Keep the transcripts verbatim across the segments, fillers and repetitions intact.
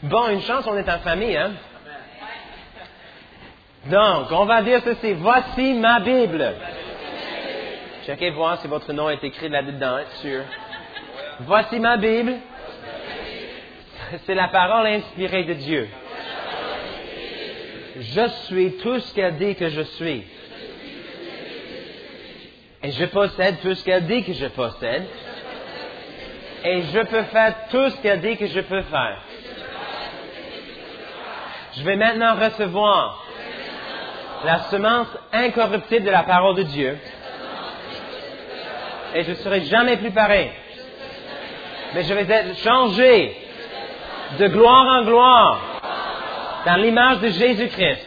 Bon, une chance, on est en famille, hein? Donc, on va dire ceci. Voici ma Bible. Checkez voir si votre nom est écrit là-dedans, être sûr. Voici ma Bible. C'est la parole inspirée de Dieu. Je suis tout ce qu'elle dit que je suis. Et je possède tout ce qu'elle dit que je possède. Et je peux faire tout ce qu'elle dit que je peux faire. Je vais maintenant recevoir la semence incorruptible de la parole de Dieu. Et je ne serai jamais plus pareil. Mais je vais être changé de gloire en gloire dans l'image de Jésus-Christ.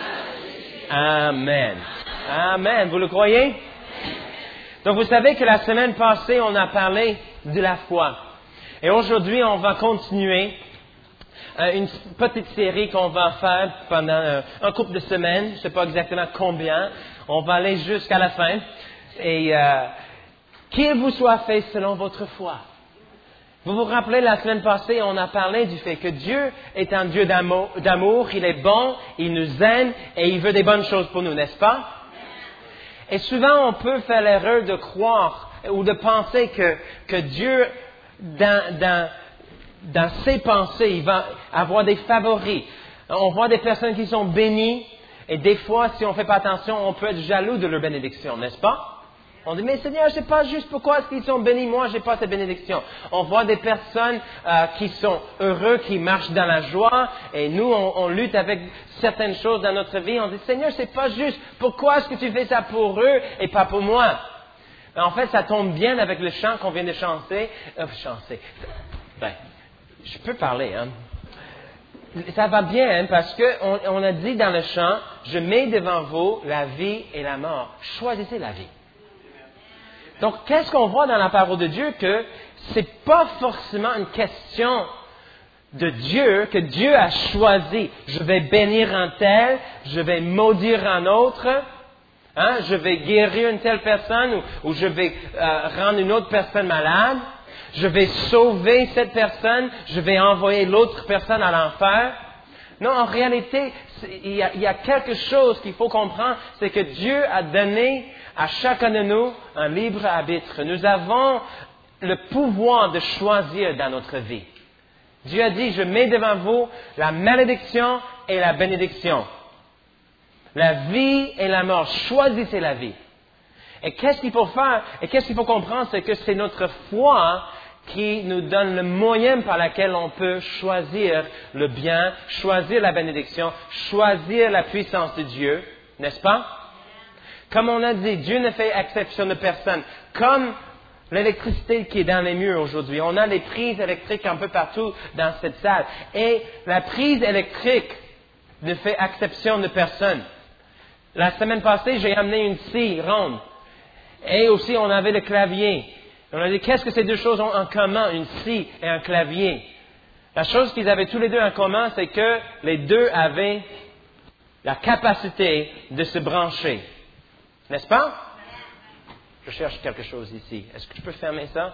Amen. Amen. Vous le croyez? Donc, vous savez que la semaine passée, on a parlé de la foi. Et aujourd'hui, on va continuer euh, une petite série qu'on va faire pendant euh, un couple de semaines. Je ne sais pas exactement combien. On va aller jusqu'à la fin. Et euh, qu'il vous soit fait selon votre foi. Vous vous rappelez, la semaine passée, on a parlé du fait que Dieu est un Dieu d'amour, d'amour. Il est bon, il nous aime et il veut des bonnes choses pour nous, n'est-ce pas? Et souvent, on peut faire l'erreur de croire ou de penser que, que Dieu, dans, dans, dans ses pensées, il va avoir des favoris. On voit des personnes qui sont bénies et des fois, si on ne fait pas attention, on peut être jaloux de leur bénédiction, n'est-ce pas? On dit, mais Seigneur, je ne sais pas juste pourquoi est-ce qu'ils sont bénis, moi, je n'ai pas cette bénédiction. On voit des personnes euh, qui sont heureux, qui marchent dans la joie, et nous, on, on lutte avec certaines choses dans notre vie. On dit, Seigneur, ce n'est pas juste, pourquoi est-ce que tu fais ça pour eux et pas pour moi? Mais en fait, ça tombe bien avec le chant qu'on vient de chanter. Euh, chanter. Ben, je peux parler, hein. Ça va bien, hein, parce qu'on on a dit dans le chant, je mets devant vous la vie et la mort. Choisissez la vie. Donc, qu'est-ce qu'on voit dans la parole de Dieu? Que c'est pas forcément une question de Dieu, que Dieu a choisi. Je vais bénir un tel, je vais maudire un autre, hein, je vais guérir une telle personne ou, ou je vais euh, rendre une autre personne malade. Je vais sauver cette personne, je vais envoyer l'autre personne à l'enfer. Non, en réalité, il y, a, il y a quelque chose qu'il faut comprendre, c'est que Dieu a donné à chacun de nous un libre arbitre. Nous avons le pouvoir de choisir dans notre vie. Dieu a dit, je mets devant vous la malédiction et la bénédiction. La vie et la mort. Choisissez la vie. Et qu'est-ce qu'il faut faire? Et qu'est-ce qu'il faut comprendre? C'est que c'est notre foi qui nous donne le moyen par lequel on peut choisir le bien, choisir la bénédiction, choisir la puissance de Dieu. N'est-ce pas? Comme on a dit, Dieu ne fait exception de personne. Comme l'électricité qui est dans les murs aujourd'hui. On a les prises électriques un peu partout dans cette salle. Et la prise électrique ne fait exception de personne. La semaine passée, j'ai amené une scie ronde. Et aussi, on avait le clavier. On a dit, qu'est-ce que ces deux choses ont en commun, une scie et un clavier? La chose qu'ils avaient tous les deux en commun, c'est que les deux avaient la capacité de se brancher. N'est-ce pas? Je cherche quelque chose ici. Est-ce que je peux fermer ça?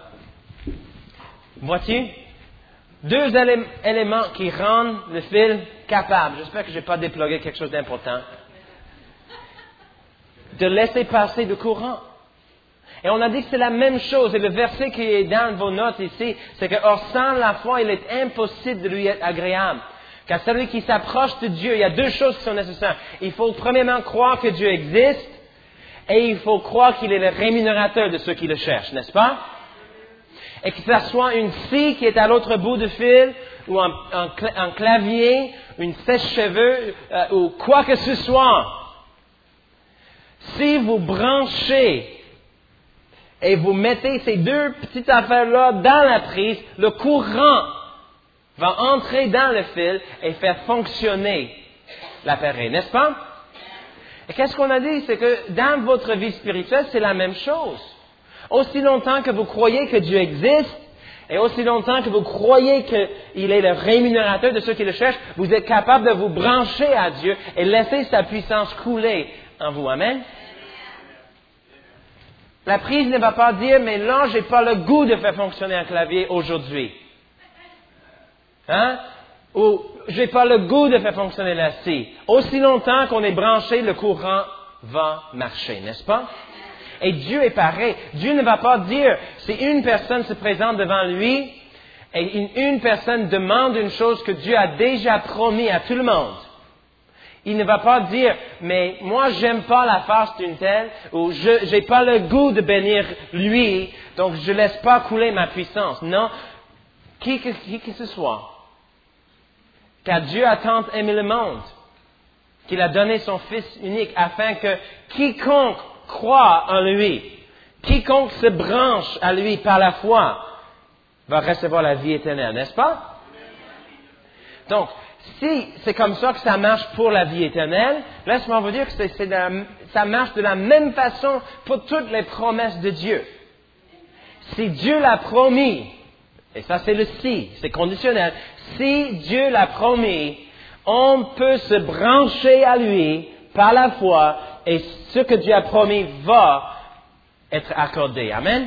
Vois-tu? Deux élé- éléments qui rendent le fil capable. J'espère que je n'ai pas déplogué quelque chose d'important. De laisser passer le courant. Et on a dit que c'est la même chose. Et le verset qui est dans vos notes ici, c'est que, or, sans la foi, il est impossible de lui être agréable. Car celui qui s'approche de Dieu, il y a deux choses qui sont nécessaires. Il faut premièrement croire que Dieu existe. Et il faut croire qu'il est le rémunérateur de ceux qui le cherchent, n'est-ce pas? Et que ce soit une scie qui est à l'autre bout du fil, ou un, un, un clavier, une sèche-cheveux, euh, ou quoi que ce soit. Si vous branchez et vous mettez ces deux petites affaires-là dans la prise, le courant va entrer dans le fil et faire fonctionner l'appareil, n'est-ce pas? Et qu'est-ce qu'on a dit? C'est que dans votre vie spirituelle, c'est la même chose. Aussi longtemps que vous croyez que Dieu existe, et aussi longtemps que vous croyez qu'il est le rémunérateur de ceux qui le cherchent, vous êtes capable de vous brancher à Dieu et laisser sa puissance couler en vous. Amen? La prise ne va pas dire, mais là, j'ai pas le goût de faire fonctionner un clavier aujourd'hui. Hein? Ou je n'ai pas le goût de faire fonctionner la scie. Aussi longtemps qu'on est branché, le courant va marcher, n'est-ce pas? Et Dieu est pareil. Dieu ne va pas dire, si une personne se présente devant lui et une, une personne demande une chose que Dieu a déjà promis à tout le monde. Il ne va pas dire, mais moi j'aime pas la face d'une telle, ou je n'ai pas le goût de bénir lui, donc je ne laisse pas couler ma puissance. Non, qui que, qui que ce soit. Car Dieu a tant aimé le monde qu'il a donné son Fils unique afin que quiconque croit en lui, quiconque se branche à lui par la foi, va recevoir la vie éternelle, n'est-ce pas? Donc, si c'est comme ça que ça marche pour la vie éternelle, laisse-moi vous dire que c'est, c'est de la, ça marche de la même façon pour toutes les promesses de Dieu. Si Dieu l'a promis, et ça c'est le si, c'est conditionnel, si Dieu l'a promis, on peut se brancher à lui par la foi et ce que Dieu a promis va être accordé. Amen?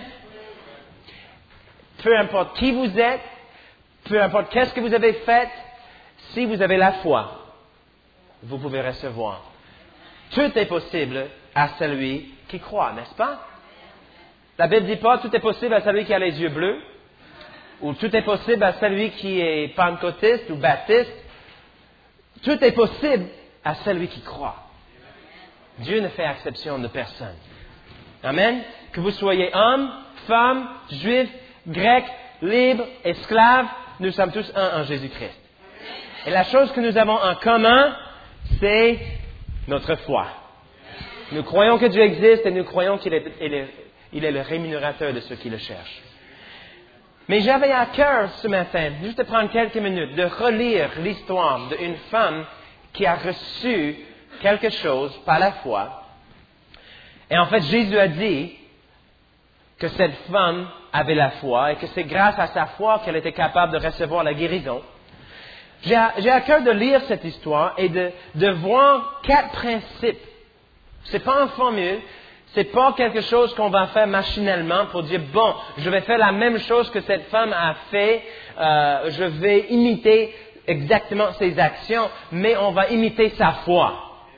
Peu importe qui vous êtes, peu importe qu'est-ce que vous avez fait, si vous avez la foi, vous pouvez recevoir. Tout est possible à celui qui croit, n'est-ce pas? La Bible ne dit pas tout est possible à celui qui a les yeux bleus, ou tout est possible à celui qui est pentecôtiste ou baptiste. Tout est possible à celui qui croit. Dieu ne fait exception de personne. Amen? Que vous soyez homme, femme, juif, grec, libre, esclave, nous sommes tous un en Jésus-Christ. Et la chose que nous avons en commun, c'est notre foi. Nous croyons que Dieu existe et nous croyons qu'il est, il est, il est le rémunérateur de ceux qui le cherchent. Mais j'avais à cœur ce matin, juste de prendre quelques minutes, de relire l'histoire d'une femme qui a reçu quelque chose par la foi. Et en fait, Jésus a dit que cette femme avait la foi et que c'est grâce à sa foi qu'elle était capable de recevoir la guérison. J'ai à, j'ai à cœur de lire cette histoire et de, de voir quatre principes. C'est pas une formule, c'est pas quelque chose qu'on va faire machinalement pour dire, bon, je vais faire la même chose que cette femme a fait, euh, je vais imiter exactement ses actions, mais on va imiter sa foi.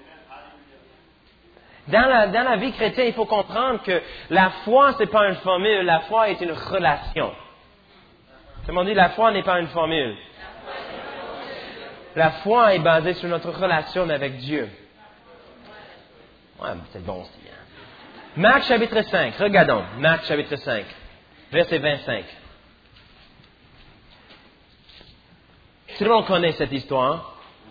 Dans la, dans la vie chrétienne, il faut comprendre que la foi, c'est pas une formule, la foi est une relation. Comment on dit, la foi n'est pas une formule. La foi est basée sur notre relation avec Dieu. Ouais, c'est bon aussi. Hein? Marc chapitre cinq, regardons. Marc chapitre cinq, verset vingt-cinq. Tout le monde connaît cette histoire.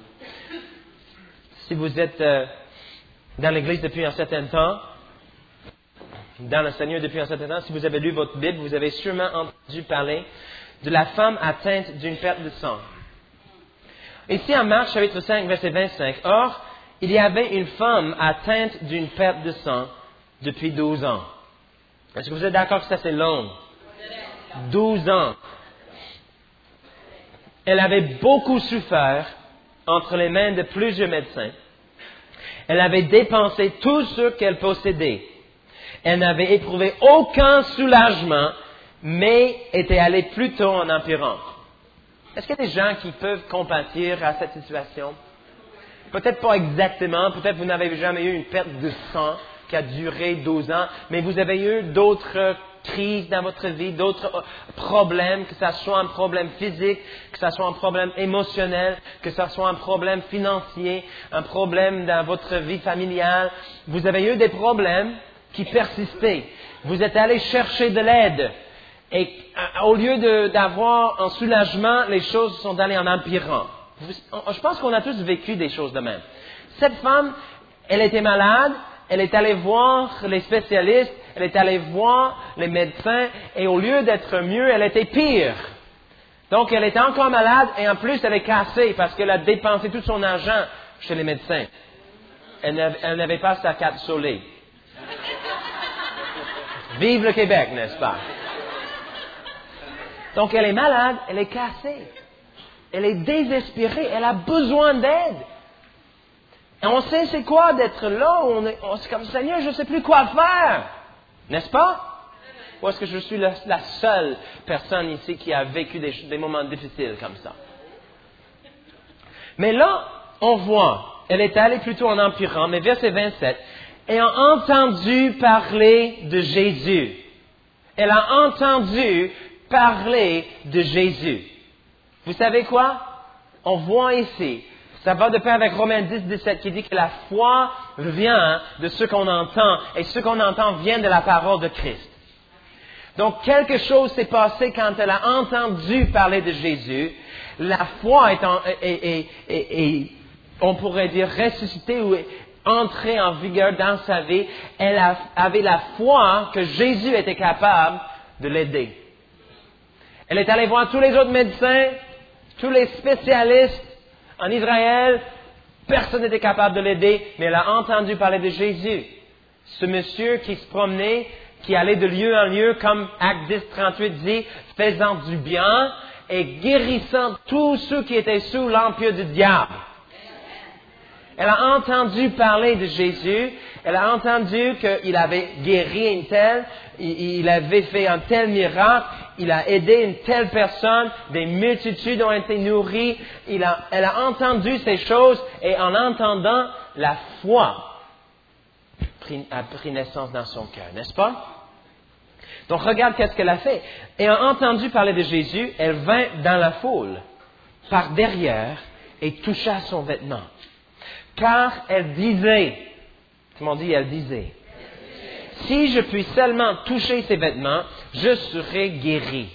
Si vous êtes euh, dans l'Église depuis un certain temps, dans le Seigneur depuis un certain temps, si vous avez lu votre Bible, vous avez sûrement entendu parler de la femme atteinte d'une perte de sang. Ici en Marc chapitre cinq, verset vingt-cinq, « Or, il y avait une femme atteinte d'une perte de sang depuis douze ans. » Est-ce que vous êtes d'accord que ça c'est long? douze ans. Elle avait beaucoup souffert entre les mains de plusieurs médecins. Elle avait dépensé tout ce qu'elle possédait. Elle n'avait éprouvé aucun soulagement, mais était allée plutôt en empirant. Est-ce qu'il y a des gens qui peuvent compatir à cette situation? Peut-être pas exactement, peut-être vous n'avez jamais eu une perte de sang qui a duré douze ans, mais vous avez eu d'autres crises dans votre vie, d'autres problèmes, que ce soit un problème physique, que ce soit un problème émotionnel, que ce soit un problème financier, un problème dans votre vie familiale. Vous avez eu des problèmes qui persistaient. Vous êtes allé chercher de l'aide. Et au lieu de, d'avoir un soulagement, les choses sont allées en empirant. Je pense qu'on a tous vécu des choses de même. Cette femme, elle était malade, elle est allée voir les spécialistes, elle est allée voir les médecins, et au lieu d'être mieux, elle était pire. Donc, elle était encore malade, et en plus, elle est cassée parce qu'elle a dépensé tout son argent chez les médecins. Elle n'avait, elle n'avait pas sa carte soleil. Vive le Québec, n'est-ce pas? Donc, elle est malade, elle est cassée. Elle est désespérée, elle a besoin d'aide. Et on sait c'est quoi d'être là, on est, on, c'est comme Seigneur, je ne sais plus quoi faire. N'est-ce pas? Ou est-ce que je suis la, la seule personne ici qui a vécu des, des moments difficiles comme ça? Mais là, on voit, elle est allée plutôt en empirant, mais verset vingt-sept, ayant entendu parler de Jésus. Elle a entendu parler de Jésus. Vous savez quoi? On voit ici, ça va de pair avec Romains dix, dix-sept qui dit que la foi vient de ce qu'on entend et ce qu'on entend vient de la parole de Christ. Donc quelque chose s'est passé quand elle a entendu parler de Jésus. La foi est, en, est, est, est, est on pourrait dire ressuscitée ou entrée en vigueur dans sa vie. Elle a, avait la foi que Jésus était capable de l'aider. Elle est allée voir tous les autres médecins, tous les spécialistes en Israël. Personne n'était capable de l'aider, mais elle a entendu parler de Jésus. Ce monsieur qui se promenait, qui allait de lieu en lieu, comme Acte dix, trente-huit dit, faisant du bien et guérissant tous ceux qui étaient sous l'empire du diable. Elle a entendu parler de Jésus, elle a entendu qu'il avait guéri une telle, il avait fait un tel miracle, il a aidé une telle personne, des multitudes ont été nourries, il a, elle a entendu ces choses et en entendant, la foi a pris naissance dans son cœur, n'est-ce pas? Donc regarde qu'est-ce qu'elle a fait. Ayant entendu parler de Jésus, elle vint dans la foule, par derrière, et toucha son vêtement. Car elle disait, tout le monde dit, elle disait, si je puis seulement toucher ses vêtements, je serai guéri.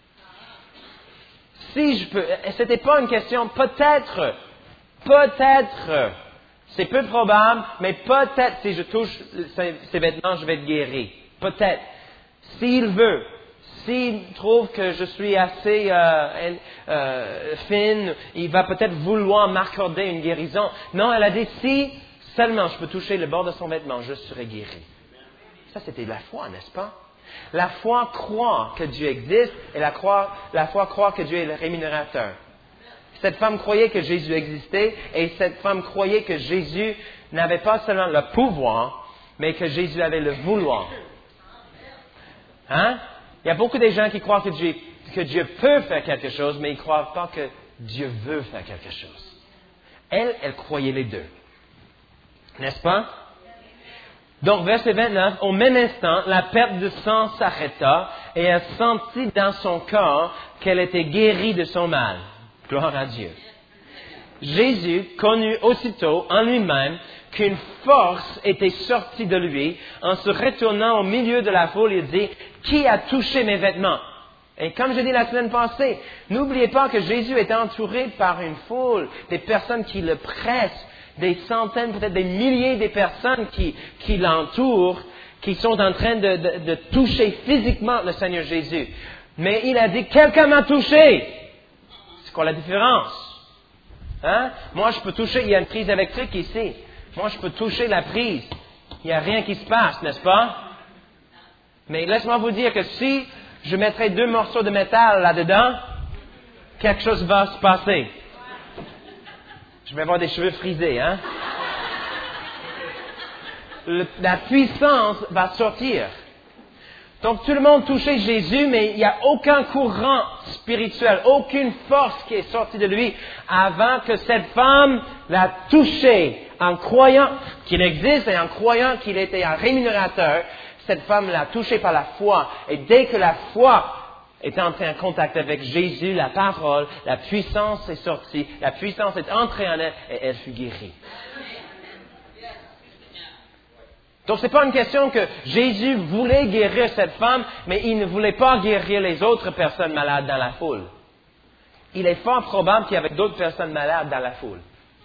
Si je peux, c'était pas une question, peut-être, peut-être, c'est peu probable, mais peut-être si je touche ses, ses vêtements, je vais être guéri. Peut-être. S'il veut, s'il trouve que je suis assez euh, euh, fine, il va peut-être vouloir m'accorder une guérison. Non, elle a dit, si seulement je peux toucher le bord de son vêtement, je serai guéri. Ça, c'était la foi, n'est-ce pas? La foi croit que Dieu existe et la, croit, la foi croit que Dieu est le rémunérateur. Cette femme croyait que Jésus existait et cette femme croyait que Jésus n'avait pas seulement le pouvoir, mais que Jésus avait le vouloir. Hein? Il y a beaucoup de gens qui croient que Dieu, que Dieu peut faire quelque chose, mais ils ne croient pas que Dieu veut faire quelque chose. Elle, elle croyait les deux. N'est-ce pas? Donc, verset vingt-neuf, au même instant, la perte de sang s'arrêta et elle sentit dans son corps qu'elle était guérie de son mal. Gloire à Dieu. Jésus connut aussitôt en lui-même qu'une force était sortie de lui. En se retournant au milieu de la foule, il dit, « Qui a touché mes vêtements ?» Et comme je dis la semaine passée, n'oubliez pas que Jésus est entouré par une foule, des personnes qui le pressent, des centaines, peut-être des milliers de personnes qui, qui l'entourent, qui sont en train de, de, de toucher physiquement le Seigneur Jésus. Mais il a dit, « Quelqu'un m'a touché !» C'est quoi la différence? Hein? Moi, je peux toucher, il y a une prise électrique ici. Moi, je peux toucher la prise. Il n'y a rien qui se passe, n'est-ce pas? Mais laisse-moi vous dire que si je mettrais deux morceaux de métal là-dedans, quelque chose va se passer. Je vais avoir des cheveux frisés, hein? Le, la puissance va sortir. Donc, tout le monde touchait Jésus, mais il n'y a aucun courant spirituel, aucune force qui est sortie de lui avant que cette femme l'a touché en croyant qu'il existe et en croyant qu'il était un rémunérateur. Cette femme l'a touché par la foi. Et dès que la foi est entrée en contact avec Jésus, la parole, la puissance est sortie, la puissance est entrée en elle et elle fut guérie. Donc, ce n'est pas une question que Jésus voulait guérir cette femme, mais il ne voulait pas guérir les autres personnes malades dans la foule. Il est fort probable qu'il y avait d'autres personnes malades dans la foule.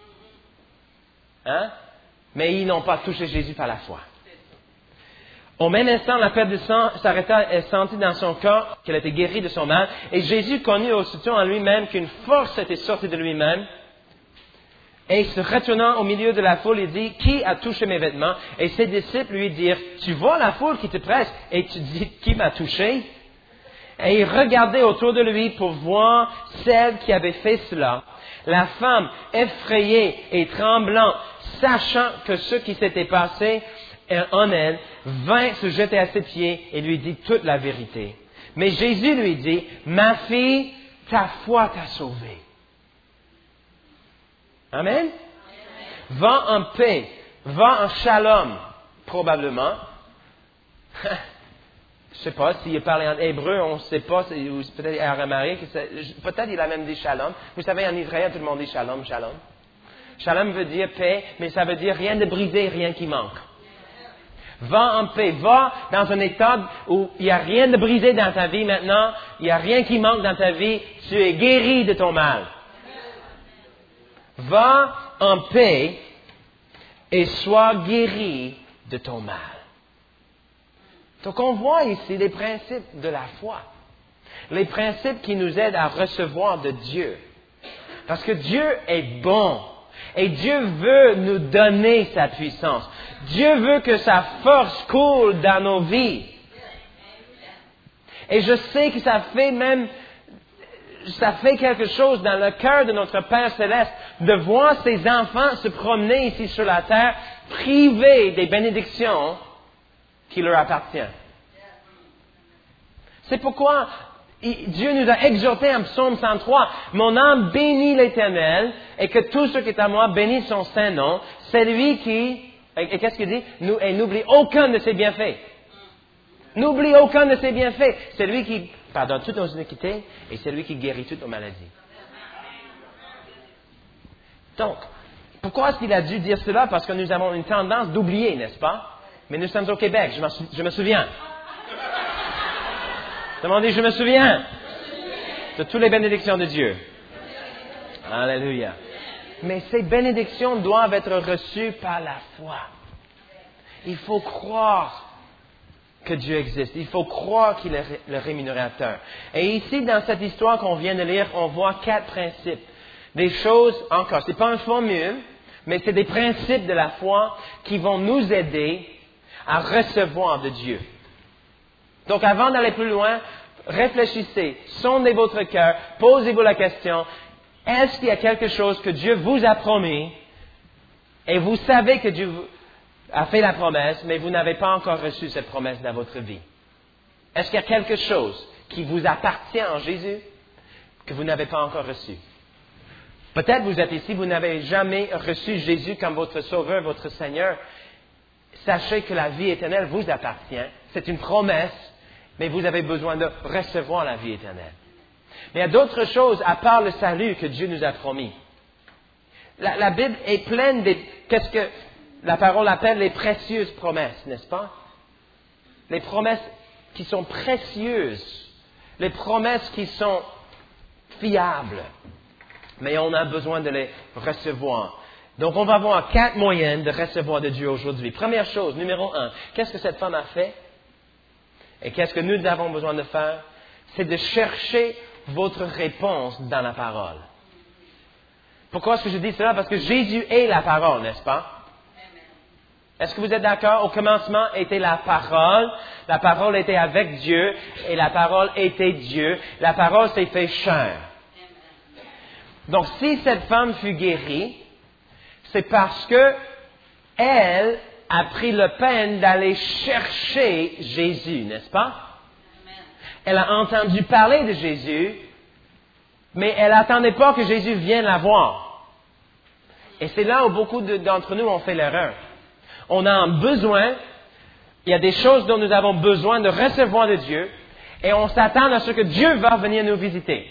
Hein? Mais ils n'ont pas touché Jésus par la foi. Au même instant, la perte de sang s'arrêta et sentit dans son corps qu'elle était guérie de son mal. Et Jésus connut aussitôt en lui-même qu'une force était sortie de lui-même. Et se retournant au milieu de la foule, il dit, « Qui a touché mes vêtements ?» Et ses disciples lui dirent, « Tu vois la foule qui te presse et tu dis, qui m'a touché ?» Et il regardait autour de lui pour voir celle qui avait fait cela. La femme, effrayée et tremblant, sachant que ce qui s'était passé en elle, vint se jeter à ses pieds et lui dit toute la vérité. Mais Jésus lui dit, « Ma fille, ta foi t'a sauvée. » Amen? Va en paix. Va en shalom. Probablement. Je ne sais pas, s'il parlait en hébreu, on ne sait pas, ou peut-être aramaique, peut-être il a même dit shalom. Vous savez, en Israël, tout le monde dit shalom, shalom. Shalom veut dire paix, mais ça veut dire rien de brisé, rien qui manque. Va en paix, va dans un état où il n'y a rien de brisé dans ta vie maintenant, il n'y a rien qui manque dans ta vie, tu es guéri de ton mal. Va en paix et sois guéri de ton mal. Donc on voit ici les principes de la foi, les principes qui nous aident à recevoir de Dieu. Parce que Dieu est bon. Et Dieu veut nous donner sa puissance. Dieu veut que sa force coule dans nos vies. Et je sais que ça fait même, ça fait quelque chose dans le cœur de notre Père Céleste de voir ses enfants se promener ici sur la terre, privés des bénédictions qui leur appartiennent. C'est pourquoi Dieu nous a exhortés en Psaume cent trois, « Mon âme bénit l'Éternel, et que tout ce qui est à moi bénisse son saint nom. C'est lui qui... » Et qu'est-ce qu'il dit? « Et n'oublie aucun de ses bienfaits. » N'oublie aucun de ses bienfaits. C'est lui qui pardonne toutes nos iniquités, et c'est lui qui guérit toutes nos maladies. Donc, pourquoi est-ce qu'il a dû dire cela? Parce que nous avons une tendance d'oublier, n'est-ce pas? Mais nous sommes au Québec, je, je me souviens. Demandez, je me souviens de toutes les bénédictions de Dieu. Alléluia. Mais ces bénédictions doivent être reçues par la foi. Il faut croire que Dieu existe. Il faut croire qu'il est le rémunérateur. Et ici, dans cette histoire qu'on vient de lire, on voit quatre principes. Des choses, encore, ce n'est pas une formule, mais c'est des principes de la foi qui vont nous aider à recevoir de Dieu. Donc, avant d'aller plus loin, réfléchissez, sondez votre cœur, posez-vous la question, est-ce qu'il y a quelque chose que Dieu vous a promis et vous savez que Dieu a fait la promesse, mais vous n'avez pas encore reçu cette promesse dans votre vie? Est-ce qu'il y a quelque chose qui vous appartient en Jésus que vous n'avez pas encore reçu? Peut-être vous êtes ici, vous n'avez jamais reçu Jésus comme votre Sauveur, votre Seigneur. Sachez que la vie éternelle vous appartient. C'est une promesse. Mais vous avez besoin de recevoir la vie éternelle. Mais il y a d'autres choses à part le salut que Dieu nous a promis. La, la Bible est pleine de qu'est-ce que la parole appelle les précieuses promesses, n'est-ce pas? Les promesses qui sont précieuses. Les promesses qui sont fiables. Mais on a besoin de les recevoir. Donc on va voir quatre moyens de recevoir de Dieu aujourd'hui. Première chose, numéro un, qu'est-ce que cette femme a fait? Et qu'est-ce que nous avons besoin de faire? C'est de chercher votre réponse dans la parole. Pourquoi est-ce que je dis cela? Parce que Jésus est la parole, n'est-ce pas? Est-ce que vous êtes d'accord? Au commencement était la parole. La parole était avec Dieu. Et la parole était Dieu. La parole s'est fait chair. Donc, si cette femme fut guérie, c'est parce que elle a pris le peine d'aller chercher Jésus, n'est-ce pas? Elle a entendu parler de Jésus, mais elle n'attendait pas que Jésus vienne la voir. Et c'est là où beaucoup de, d'entre nous ont fait l'erreur. On a un besoin, il y a des choses dont nous avons besoin de recevoir de Dieu, et on s'attend à ce que Dieu va venir nous visiter.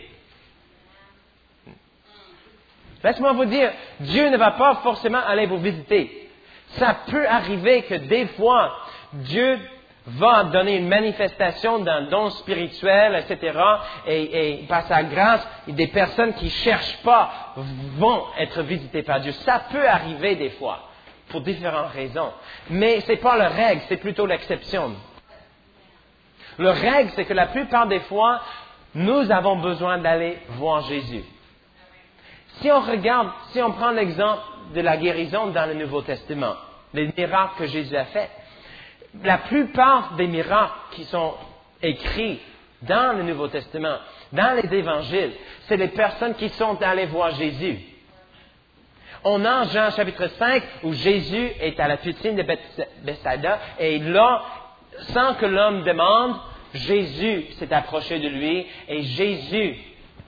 Laisse-moi vous dire, Dieu ne va pas forcément aller vous visiter. Ça peut arriver que des fois, Dieu va donner une manifestation d'un don spirituel, et cetera. Et, et par sa grâce, des personnes qui ne cherchent pas vont être visitées par Dieu. Ça peut arriver des fois, pour différentes raisons. Mais ce n'est pas la règle, c'est plutôt l'exception. La règle, c'est que la plupart des fois, nous avons besoin d'aller voir Jésus. Si on regarde, si on prend l'exemple de la guérison dans le Nouveau Testament, les miracles que Jésus a faits, la plupart des miracles qui sont écrits dans le Nouveau Testament, dans les évangiles, c'est les personnes qui sont allées voir Jésus. On a Jean chapitre cinq où Jésus est à la piscine de Bethsaïda et là, sans que l'homme demande, Jésus s'est approché de lui et Jésus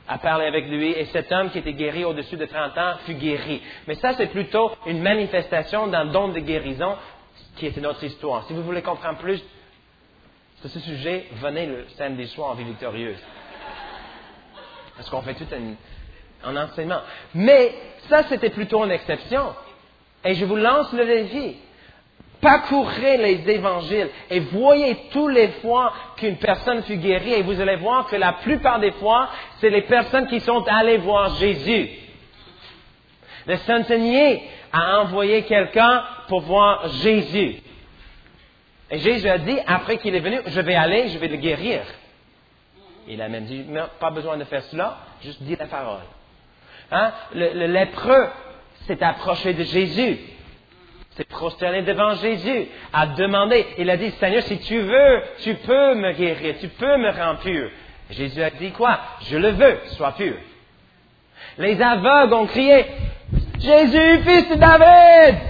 a parlé avec lui et cet homme qui était guéri au-dessus de trente ans fut guéri. Mais ça, c'est plutôt une manifestation d'un don de guérison qui était notre histoire. Si vous voulez comprendre plus de ce sujet, venez le samedi soir en Vie Victorieuse. Parce qu'on fait tout un, un enseignement. Mais ça, c'était plutôt une exception. Et je vous lance le défi. Parcourez les évangiles et voyez toutes les fois qu'une personne fut guérie et vous allez voir que la plupart des fois, c'est les personnes qui sont allées voir Jésus. Le centenier a envoyé quelqu'un pour voir Jésus. Et Jésus a dit, après qu'il est venu, je vais aller, je vais le guérir. Il a même dit, non, pas besoin de faire cela, juste dis la parole. Hein? Le, le lépreux s'est approché de Jésus. S'est prosterné devant Jésus, a demandé, il a dit, Seigneur, si tu veux, tu peux me guérir, tu peux me rendre pur. Jésus a dit quoi? Je le veux, sois pur. Les aveugles ont crié, Jésus, fils de David!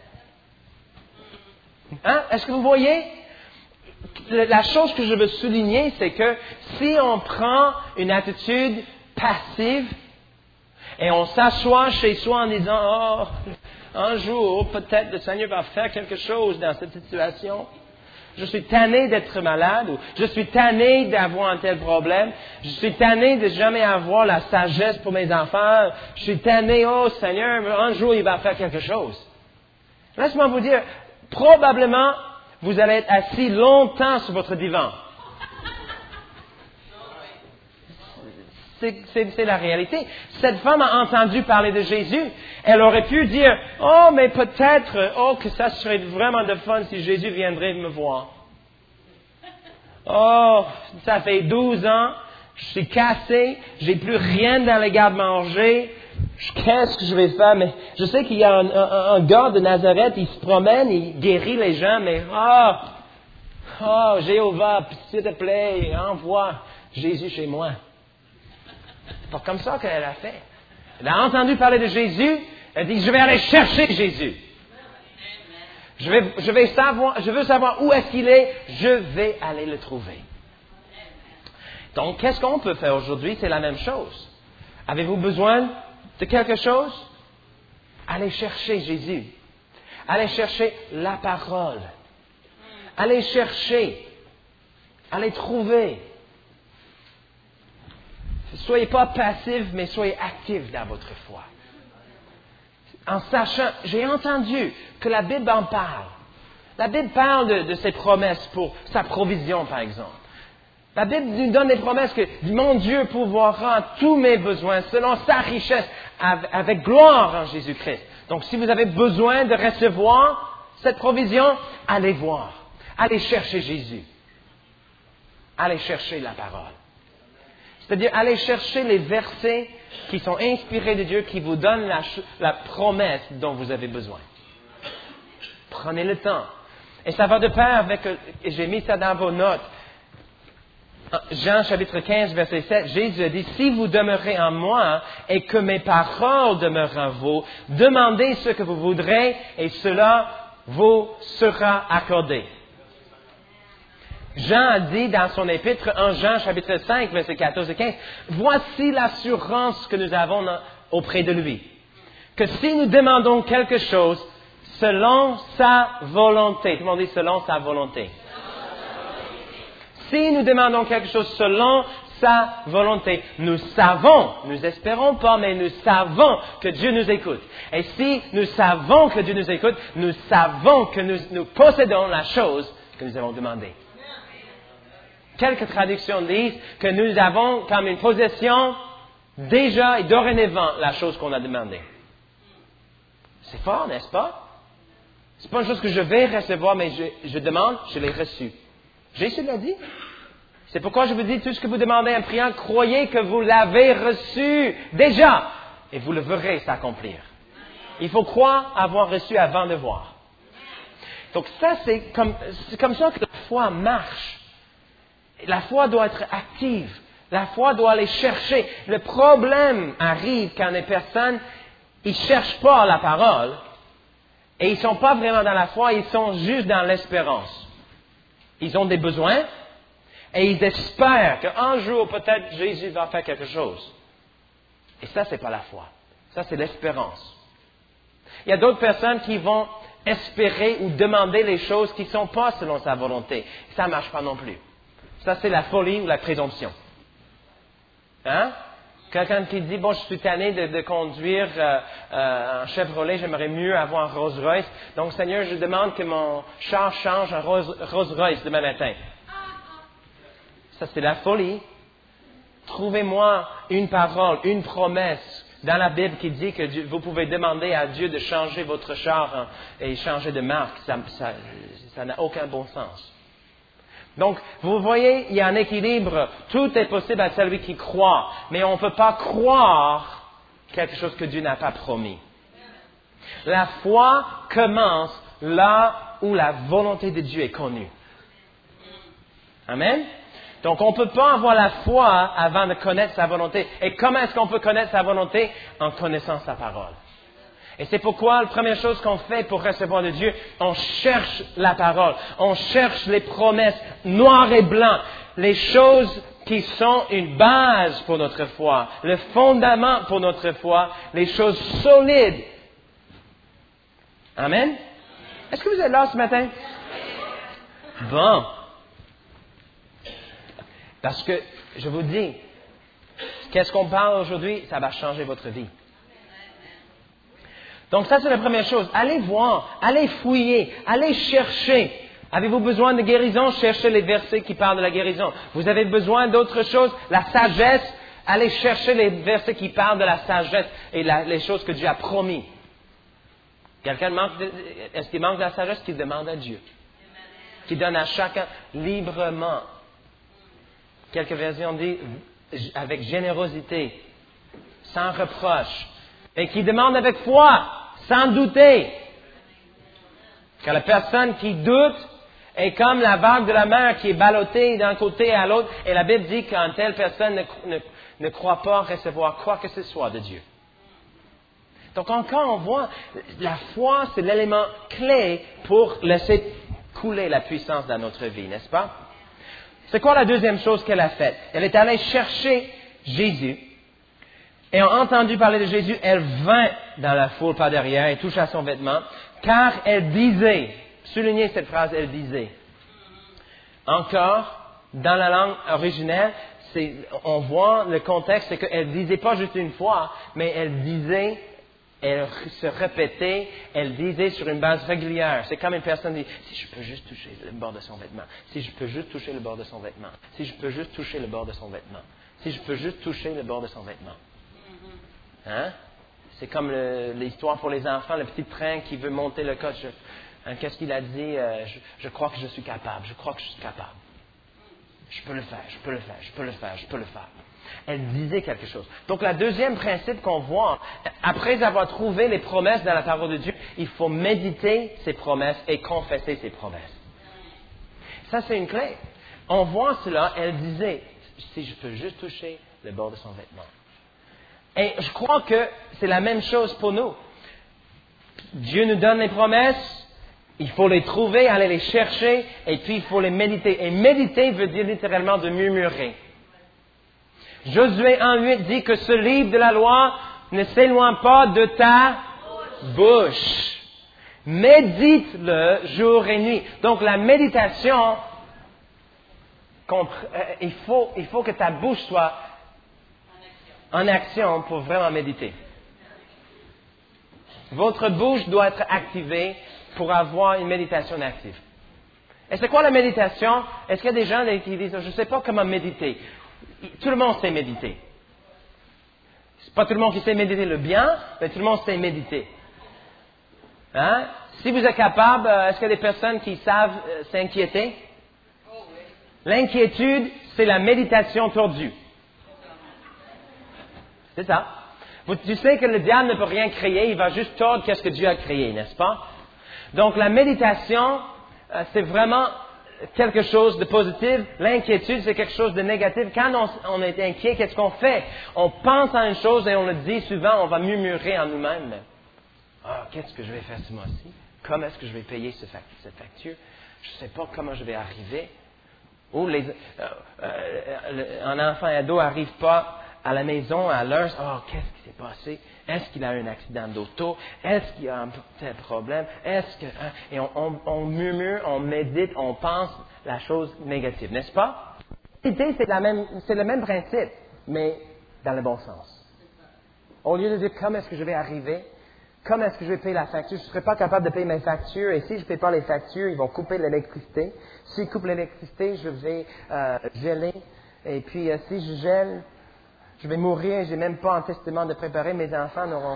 Hein? Est-ce que vous voyez? La chose que je veux souligner, c'est que si on prend une attitude passive et on s'assoit chez soi en disant, oh, un jour, peut-être le Seigneur va faire quelque chose dans cette situation. Je suis tanné d'être malade ou je suis tanné d'avoir un tel problème. Je suis tanné de jamais avoir la sagesse pour mes enfants. Je suis tanné, oh Seigneur, un jour il va faire quelque chose. Laisse-moi vous dire, probablement, vous allez être assis longtemps sur votre divan. C'est, c'est, c'est la réalité. Cette femme a entendu parler de Jésus. Elle aurait pu dire, oh, mais peut-être, oh, que ça serait vraiment de fun si Jésus viendrait me voir. Oh, ça fait douze ans, je suis cassé, j'ai plus rien dans les garde-manger. Qu'est-ce que je vais faire? Mais je sais qu'il y a un, un, un gars de Nazareth, il se promène, il guérit les gens, mais oh, oh, Jéhovah, s'il te plaît, envoie Jésus chez moi. C'est pas comme ça qu'elle a fait. Elle a entendu parler de Jésus, elle dit, je vais aller chercher Jésus. Je vais, je vais savoir, je veux savoir où est-ce qu'il est, je vais aller le trouver. Donc, qu'est-ce qu'on peut faire aujourd'hui? C'est la même chose. Avez-vous besoin de quelque chose? Allez chercher Jésus. Allez chercher la parole. Allez chercher. Allez trouver. Soyez pas passifs, mais soyez actifs dans votre foi. En sachant, j'ai entendu que la Bible en parle. La Bible parle de, de ses promesses pour sa provision, par exemple. La Bible nous donne des promesses que mon Dieu pourvoira tous mes besoins selon sa richesse avec gloire en Jésus-Christ. Donc, si vous avez besoin de recevoir cette provision, allez voir. Allez chercher Jésus. Allez chercher la parole. C'est-à-dire, allez chercher les versets qui sont inspirés de Dieu, qui vous donnent la, la promesse dont vous avez besoin. Prenez le temps. Et ça va de pair avec, et j'ai mis ça dans vos notes, Jean chapitre quinze, verset sept, Jésus a dit, si vous demeurez en moi et que mes paroles demeurent en vous, demandez ce que vous voudrez et cela vous sera accordé. Jean a dit dans son épître, en Jean chapitre cinq, verset quatorze et quinze, voici l'assurance que nous avons auprès de lui, que si nous demandons quelque chose selon sa volonté, tout le monde dit selon sa volonté. Si nous demandons quelque chose selon sa volonté, nous savons, nous espérons pas, mais nous savons que Dieu nous écoute. Et si nous savons que Dieu nous écoute, nous savons que nous, nous possédons la chose que nous avons demandée. Quelques traductions disent que nous avons comme une possession déjà et dorénavant la chose qu'on a demandée. C'est fort, n'est-ce pas? C'est pas une chose que je vais recevoir, mais je, je demande, je l'ai reçue. Jésus l'a dit. C'est pourquoi je vous dis, tout ce que vous demandez en priant, croyez que vous l'avez reçu déjà. Et vous le verrez s'accomplir. Il faut croire avoir reçu avant de voir. Donc ça, c'est comme, c'est comme ça que la foi marche. La foi doit être active. La foi doit aller chercher. Le problème arrive quand les personnes, ils cherchent pas la parole et ils sont pas vraiment dans la foi, ils sont juste dans l'espérance. Ils ont des besoins et ils espèrent qu'un jour, peut-être, Jésus va faire quelque chose. Et ça, c'est pas la foi. Ça, c'est l'espérance. Il y a d'autres personnes qui vont espérer ou demander les choses qui ne sont pas selon sa volonté. Ça ne marche pas non plus. Ça, c'est la folie ou la présomption. Hein? Quelqu'un qui dit, bon, je suis tanné de, de conduire euh, euh, un Chevrolet, j'aimerais mieux avoir un Rolls-Royce. Donc, Seigneur, je demande que mon char change en Rolls-Royce demain matin. Ça, c'est la folie. Trouvez-moi une parole, une promesse dans la Bible qui dit que Dieu, vous pouvez demander à Dieu de changer votre char hein, et changer de marque. Ça, ça, ça n'a aucun bon sens. Donc, vous voyez, il y a un équilibre. Tout est possible à celui qui croit. Mais on ne peut pas croire quelque chose que Dieu n'a pas promis. La foi commence là où la volonté de Dieu est connue. Amen? Donc, on ne peut pas avoir la foi avant de connaître sa volonté. Et comment est-ce qu'on peut connaître sa volonté? En connaissant sa parole. Et c'est pourquoi la première chose qu'on fait pour recevoir de Dieu, on cherche la parole, on cherche les promesses noires et blancs, les choses qui sont une base pour notre foi, le fondament pour notre foi, les choses solides. Amen? Est-ce que vous êtes là ce matin? Bon. Parce que, je vous dis, qu'est-ce qu'on parle aujourd'hui, ça va changer votre vie. Donc ça, c'est la première chose. Allez voir, allez fouiller, allez chercher. Avez-vous besoin de guérison? Cherchez les versets qui parlent de la guérison. Vous avez besoin d'autre chose? La sagesse? Allez chercher les versets qui parlent de la sagesse et la, les choses que Dieu a promis. Quelqu'un manque de, est-ce qu'il manque de la sagesse? Qu'il demande à Dieu. Qu'il donne à chacun librement. Quelques versions disent avec générosité, sans reproche. Et qui demande avec foi, sans douter. Car la personne qui doute est comme la vague de la mer qui est ballottée d'un côté à l'autre. Et la Bible dit qu'une telle personne ne, ne, ne croit pas recevoir quoi que ce soit de Dieu. Donc encore, on voit, la foi, c'est l'élément clé pour laisser couler la puissance dans notre vie, n'est-ce pas? C'est quoi la deuxième chose qu'elle a faite? Elle est allée chercher Jésus. Ayant entendu parler de Jésus, elle vint dans la foule par derrière et toucha son vêtement, car elle disait, soulignez cette phrase, elle disait. Encore, dans la langue originelle, c'est, on voit le contexte, c'est qu'elle disait pas juste une fois, mais elle disait, elle se répétait, elle disait sur une base régulière. C'est comme une personne dit, si je peux juste toucher le bord de son vêtement, si je peux juste toucher le bord de son vêtement, si je peux juste toucher le bord de son vêtement, si je peux juste toucher le bord de son vêtement. Hein? C'est comme le, l'histoire pour les enfants, le petit train qui veut monter le coche. Hein, qu'est-ce qu'il a dit? Euh, je, je crois que je suis capable, je crois que je suis capable. Je peux le faire, je peux le faire, je peux le faire, je peux le faire. Elle disait quelque chose. Donc, le deuxième principe qu'on voit, après avoir trouvé les promesses dans la parole de Dieu, il faut méditer ces promesses et confesser ces promesses. Ça, c'est une clé. On voit cela, elle disait, si je peux juste toucher le bord de son vêtement. Et je crois que c'est la même chose pour nous. Dieu nous donne les promesses, il faut les trouver, aller les chercher, et puis il faut les méditer. Et méditer veut dire littéralement de murmurer. Josué un huit dit que ce livre de la loi ne s'éloigne pas de ta bouche. Médite-le jour et nuit. Donc la méditation, il faut, il faut que ta bouche soit en action pour vraiment méditer. Votre bouche doit être activée pour avoir une méditation active. Et c'est quoi la méditation? Est-ce qu'il y a des gens qui disent, je ne sais pas comment méditer? Tout le monde sait méditer. C'est pas tout le monde qui sait méditer le bien, mais tout le monde sait méditer. Hein? Si vous êtes capable, est-ce qu'il y a des personnes qui savent euh, s'inquiéter? L'inquiétude, c'est la méditation tordue. C'est ça. Vous, tu sais que le diable ne peut rien créer, il va juste tordre qu'est-ce que Dieu a créé, n'est-ce pas? Donc la méditation, euh, c'est vraiment quelque chose de positif. L'inquiétude, c'est quelque chose de négatif. Quand on, on est inquiet, qu'est-ce qu'on fait? On pense à une chose et on le dit souvent, on va murmurer en nous-mêmes. Ah, qu'est-ce que je vais faire ce mois-ci? Comment est-ce que je vais payer ce fac- cette facture? Je ne sais pas comment je vais arriver. Ou les, euh, euh, un enfant ado n'arrive pas à la maison, à l'heure, oh, qu'est-ce qui s'est passé? Est-ce qu'il a eu un accident d'auto? Est-ce qu'il y a un tel problème? Est-ce que... Hein? Et on, on, on murmure, on médite, on pense la chose négative, n'est-ce pas? L'idée, c'est, la même, c'est le même principe, mais dans le bon sens. Au lieu de dire, comment est-ce que je vais arriver? Comment est-ce que je vais payer la facture? Je ne serai pas capable de payer mes factures, et si je ne paye pas les factures, ils vont couper l'électricité. S'ils coupent l'électricité, je vais euh, geler. Et puis, euh, si je gèle, je vais mourir, je n'ai même pas un testament de préparer, mes enfants n'auront...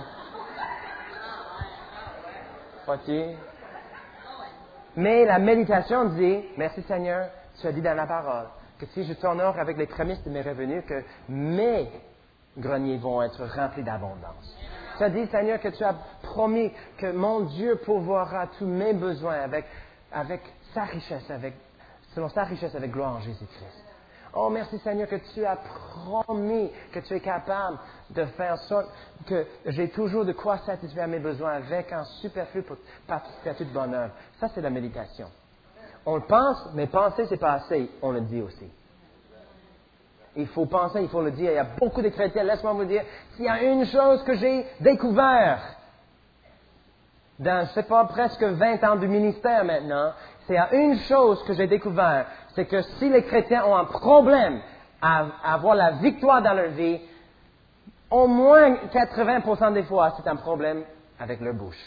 Vois-tu? Mais la méditation dit, merci Seigneur, tu as dit dans la parole, que si je t'honore avec les prémices de mes revenus, que mes greniers vont être remplis d'abondance. Tu as dit, Seigneur, que tu as promis que mon Dieu pourvoira tous mes besoins avec, avec sa richesse, avec, selon sa richesse avec gloire en Jésus-Christ. Oh, merci Seigneur que tu as promis que tu es capable de faire en sorte que j'ai toujours de quoi satisfaire mes besoins avec un superflu pour participer à toute bonne œuvre. Ça, c'est la méditation. On le pense, mais penser, c'est pas assez. On le dit aussi. Il faut penser, il faut le dire. Il y a beaucoup de chrétiens, laisse-moi vous dire, s'il y a une chose que j'ai découvert dans, je sais pas, presque vingt ans du ministère maintenant, c'est y a une chose que j'ai découvert, c'est que si les chrétiens ont un problème à, à avoir la victoire dans leur vie, au moins quatre-vingts pour cent des fois, c'est un problème avec leur bouche.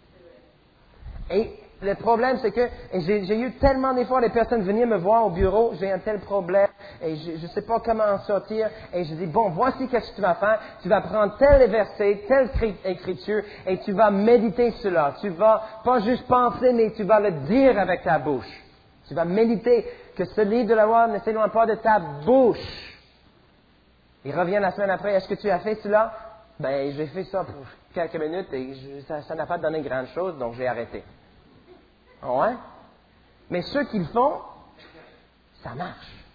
Et le problème, c'est que et j'ai, j'ai eu tellement des fois des personnes venir me voir au bureau, j'ai un tel problème et je ne sais pas comment en sortir. Et je dis, bon, voici qu'est-ce que tu vas faire. Tu vas prendre tel verset, telle écriture et tu vas méditer cela. Tu vas pas juste penser, mais tu vas le dire avec ta bouche. Tu vas méditer que ce livre de la loi ne s'éloigne pas de ta bouche. Il revient la semaine après, est-ce que tu as fait cela? Ben, j'ai fait ça pour quelques minutes et je, ça, ça n'a pas donné grand chose, donc j'ai arrêté. Ouais. Mais ceux qui le font, ça marche.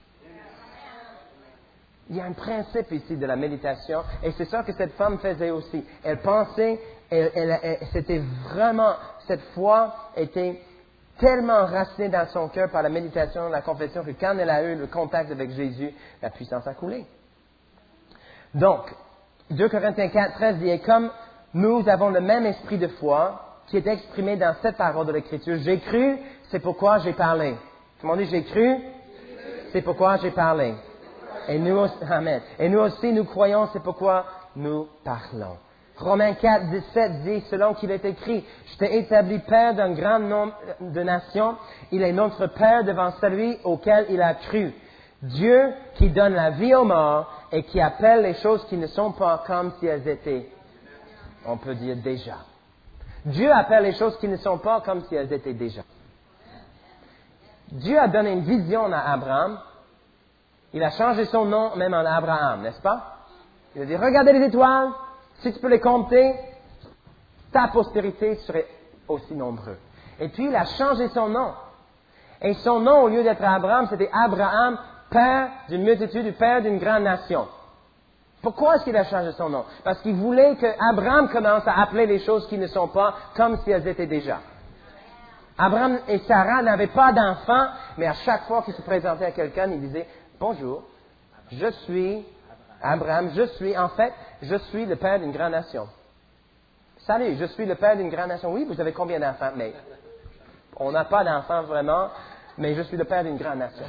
Il y a un principe ici de la méditation, et c'est ça que cette femme faisait aussi. Elle pensait, elle, elle, elle, c'était vraiment, cette foi était tellement enracinée dans son cœur par la méditation, la confession, que quand elle a eu le contact avec Jésus, la puissance a coulé. Donc, deux Corinthiens quatre, treize dit, et comme nous avons le même esprit de foi, qui est exprimé dans cette parole de l'Écriture. J'ai cru, c'est pourquoi j'ai parlé. Tout le monde dit, j'ai cru, c'est pourquoi j'ai parlé. Et nous aussi, amen. Et nous aussi, nous croyons, c'est pourquoi nous parlons. Romains quatre, dix-sept dit, selon qu'il est écrit, je t'ai établi père d'un grand nombre de nations. Il est notre père devant celui auquel il a cru. Dieu qui donne la vie aux morts et qui appelle les choses qui ne sont pas comme si elles étaient. On peut dire déjà. Dieu appelle les choses qui ne sont pas comme si elles étaient déjà. Dieu a donné une vision à Abraham. Il a changé son nom même en Abraham, n'est-ce pas? Il a dit, regardez les étoiles, si tu peux les compter, ta postérité serait aussi nombreuse. Et puis il a changé son nom. Et son nom, au lieu d'être Abraham, c'était Abraham, père d'une multitude, père d'une grande nation. Pourquoi est-ce qu'il a changé son nom? Parce qu'il voulait que Abraham commence à appeler les choses qui ne sont pas comme si elles étaient déjà. Abraham et Sarah n'avaient pas d'enfants, mais à chaque fois qu'ils se présentaient à quelqu'un, ils disaient, bonjour, je suis Abraham, je suis, en fait, je suis le père d'une grande nation. Salut, je suis le père d'une grande nation. Oui, vous avez combien d'enfants? Mais on n'a pas d'enfants vraiment, mais je suis le père d'une grande nation.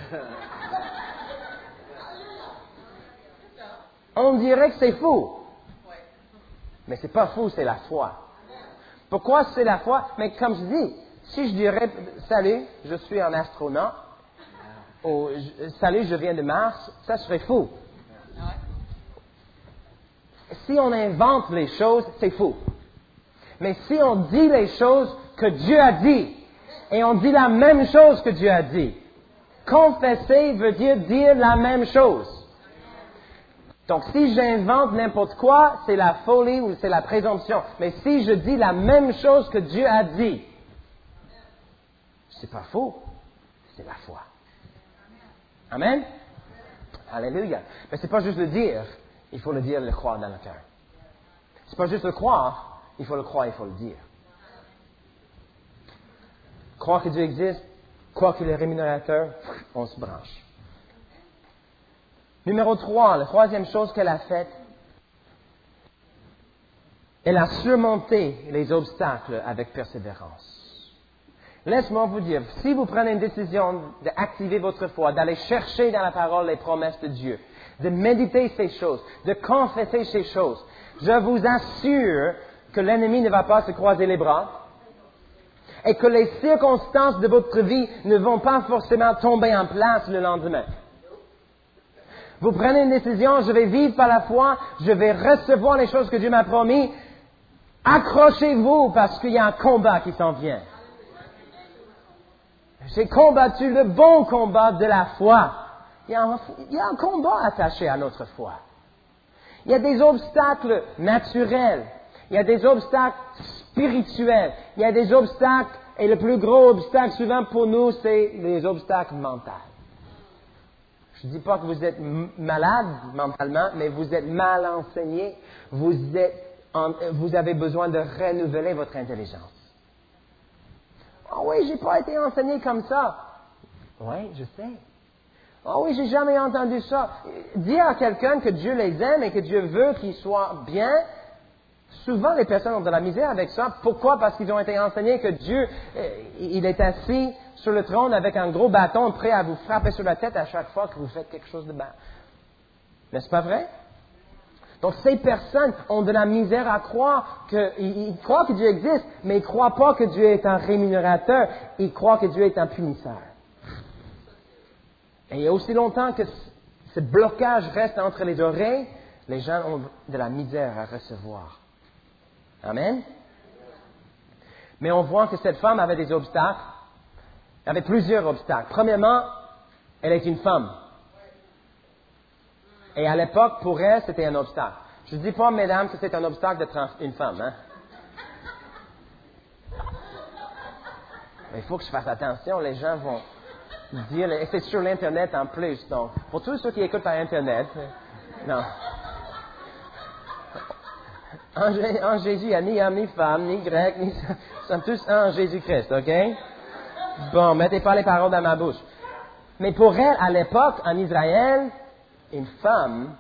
On dirait que c'est fou. Mais c'est pas fou, c'est la foi. Pourquoi c'est la foi? Mais comme je dis, si je dirais, salut, je suis un astronaute, ou salut, je viens de Mars, ça serait fou. Si on invente les choses, c'est fou. Mais si on dit les choses que Dieu a dit, et on dit la même chose que Dieu a dit, confesser veut dire dire la même chose. Donc, si j'invente n'importe quoi, c'est la folie ou c'est la présomption. Mais si je dis la même chose que Dieu a dit, c'est pas faux, c'est la foi. Amen? Alléluia. Mais c'est pas juste le dire, il faut le dire et le croire dans le cœur. C'est pas juste le croire, il faut le croire, il faut le dire. Croire que Dieu existe, croire qu'il est rémunérateur, on se branche. Numéro trois, la troisième chose qu'elle a faite, elle a surmonté les obstacles avec persévérance. Laisse-moi vous dire, si vous prenez une décision d'activer votre foi, d'aller chercher dans la parole les promesses de Dieu, de méditer ces choses, de confesser ces choses, je vous assure que l'ennemi ne va pas se croiser les bras et que les circonstances de votre vie ne vont pas forcément tomber en place le lendemain. Vous prenez une décision, je vais vivre par la foi, je vais recevoir les choses que Dieu m'a promis. Accrochez-vous parce qu'il y a un combat qui s'en vient. J'ai combattu le bon combat de la foi. Il y, a un, il y a un combat attaché à notre foi. Il y a des obstacles naturels. Il y a des obstacles spirituels. Il y a des obstacles, et le plus gros obstacle souvent pour nous, c'est les obstacles mentaux. Je ne dis pas que vous êtes malade mentalement, mais vous êtes mal enseigné. Vous, êtes en, vous avez besoin de renouveler votre intelligence. Ah oui, j'ai pas été enseigné comme ça. Oui, je sais. Ah oui, j'ai jamais entendu ça. Dire à quelqu'un que Dieu les aime et que Dieu veut qu'ils soient bien, souvent les personnes ont de la misère avec ça. Pourquoi? Parce qu'ils ont été enseignés que Dieu, il est assis sur le trône avec un gros bâton prêt à vous frapper sur la tête à chaque fois que vous faites quelque chose de mal. N'est-ce pas vrai? Donc, ces personnes ont de la misère à croire que, ils, ils croient que Dieu existe, mais ils ne croient pas que Dieu est un rémunérateur, ils croient que Dieu est un punisseur. Et il y a aussi longtemps que ce blocage reste entre les oreilles, les gens ont de la misère à recevoir. Amen? Mais on voit que cette femme avait des obstacles, elle avait plusieurs obstacles. Premièrement, elle est une femme. Et à l'époque, pour elle, c'était un obstacle. Je ne dis pas, mesdames, que c'est un obstacle d'être une femme. Hein? Mais il faut que je fasse attention, les gens vont dire, et c'est sur l'Internet en plus. Donc, pour tous ceux qui écoutent par Internet, non. En, en Jésus, il n'y a ni homme, ni femme, ni grec, ni... Nous sommes tous en Jésus-Christ, OK? Bon, mettez pas les paroles dans ma bouche. Mais pour elle, à l'époque, en Israël, une femme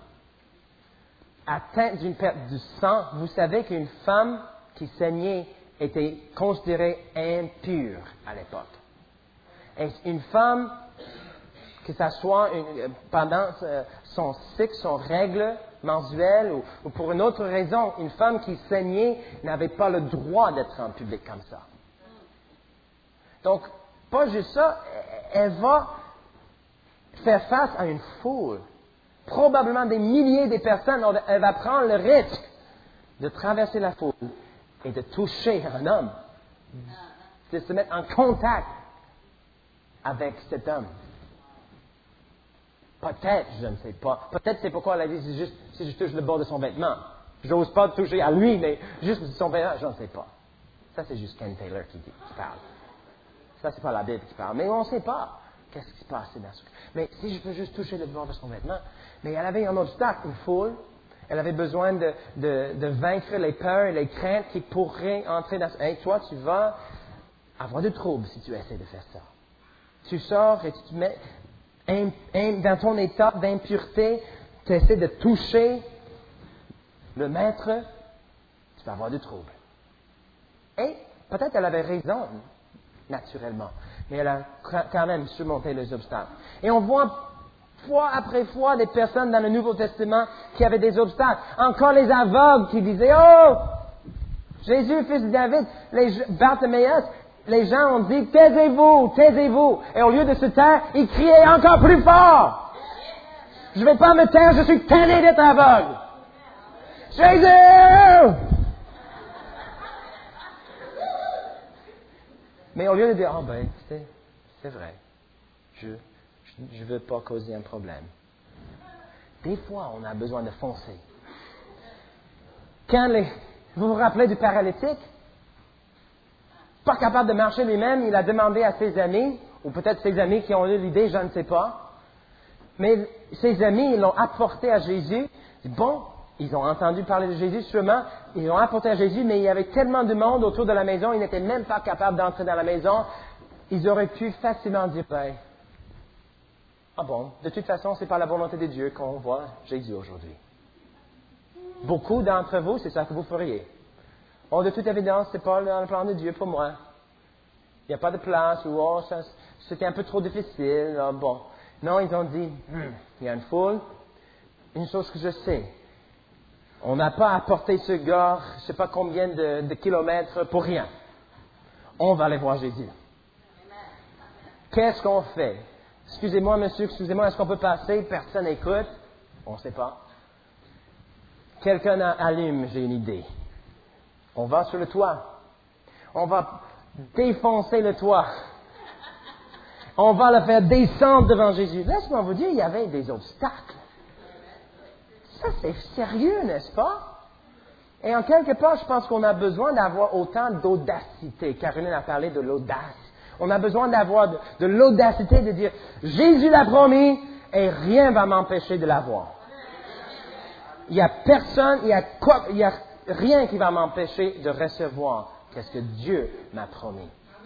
atteinte d'une perte du sang, vous savez qu'une femme qui saignait était considérée impure à l'époque. Et une femme, que ce soit une, pendant son cycle, son règle mensuelle ou, ou pour une autre raison, une femme qui saignait n'avait pas le droit d'être en public comme ça. Donc, pas juste ça, elle va faire face à une foule. Probablement des milliers de personnes, elle va prendre le risque de traverser la foule et de toucher un homme, de se mettre en contact avec cet homme. Peut-être, je ne sais pas. Peut-être c'est pourquoi elle a dit, c'est juste si je touche le bord de son vêtement. Je n'ose pas toucher à lui, mais juste son vêtement, je ne sais pas. Ça, c'est juste Ken Taylor qui, dit, qui parle. Ça, c'est pas la Bible qui parle. Mais on ne sait pas qu'est-ce qui se passe dans ce cas. Mais si je peux juste toucher le bord de son vêtement. Mais elle avait un obstacle, une foule. Elle avait besoin de, de, de vaincre les peurs et les craintes qui pourraient entrer dans... Hey, toi, tu vas avoir du trouble si tu essaies de faire ça. Tu sors et tu te mets in, in, dans ton état d'impureté, tu essaies de toucher le maître, tu vas avoir du trouble. Et peut-être elle avait raison, naturellement, mais elle a quand même surmonté les obstacles. Et on voit fois après fois des personnes dans le Nouveau Testament qui avaient des obstacles. Encore les aveugles qui disaient « Oh, Jésus, fils de David, les Bartiméus, les gens ont dit « Taisez-vous, taisez-vous ». Et au lieu de se taire, ils criaient encore plus fort. « Je ne vais pas me taire, je suis tanné d'être aveugle. » Jésus! Mais au lieu de dire « Ah oh, ben, c'est, c'est vrai, je... Je ne veux pas causer un problème. » Des fois, on a besoin de foncer. Quand les... Vous vous rappelez du paralytique? Pas capable de marcher lui-même, il a demandé à ses amis, ou peut-être ses amis qui ont eu l'idée, je ne sais pas. Mais ses amis, ils l'ont apporté à Jésus. Bon, ils ont entendu parler de Jésus, sûrement. Ils l'ont apporté à Jésus, mais il y avait tellement de monde autour de la maison, ils n'étaient même pas capables d'entrer dans la maison. Ils auraient pu facilement dire, ben, ah bon, de toute façon, c'est pas la volonté de Dieu qu'on voit Jésus aujourd'hui. Beaucoup d'entre vous, c'est ça que vous feriez. Oh, de toute évidence, c'est pas dans le plan de Dieu pour moi. Il n'y a pas de place, ou oh, ça, c'était un peu trop difficile. Oh, bon. Non, ils ont dit, hm, il y a une foule, une chose que je sais. On n'a pas apporté ce gars, je ne sais pas combien de, de kilomètres pour rien. On va aller voir Jésus. Qu'est-ce qu'on fait? Excusez-moi, monsieur, excusez-moi, est-ce qu'on peut passer? Personne n'écoute. On ne sait pas. Quelqu'un allume, j'ai une idée. On va sur le toit. On va défoncer le toit. On va le faire descendre devant Jésus. Laisse-moi vous dire, il y avait des obstacles. Ça, c'est sérieux, n'est-ce pas? Et en quelque part, je pense qu'on a besoin d'avoir autant d'audacité. Caroline a parlé de l'audace. On a besoin d'avoir de, de l'audacité de dire, Jésus l'a promis et rien ne va m'empêcher de l'avoir. Il n'y a personne, il y a quoi, il y a rien qui va m'empêcher de recevoir qu'est-ce que Dieu m'a promis.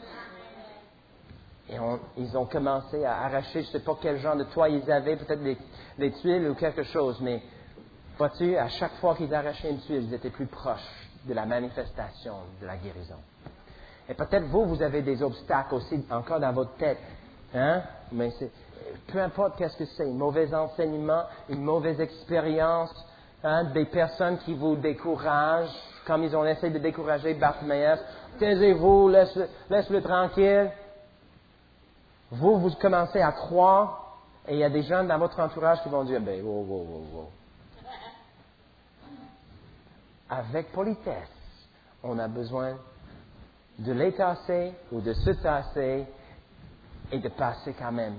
Et on, ils ont commencé à arracher, je ne sais pas quel genre de toit ils avaient, peut-être des, des tuiles ou quelque chose, mais vois-tu, à chaque fois qu'ils arrachaient une tuile, ils étaient plus proches de la manifestation de la guérison. Et peut-être vous, vous avez des obstacles aussi encore dans votre tête. Hein? Mais c'est, peu importe qu'est-ce que c'est, un mauvais enseignement, une mauvaise expérience, hein? Des personnes qui vous découragent, comme ils ont essayé de décourager Bartimaeus. Taisez-vous, laisse-le, laisse-le tranquille. Vous, vous commencez à croire, et il y a des gens dans votre entourage qui vont dire, ben, wow, wow, wow, wow. Avec politesse, on a besoin de les tasser ou de se tasser et de passer quand même.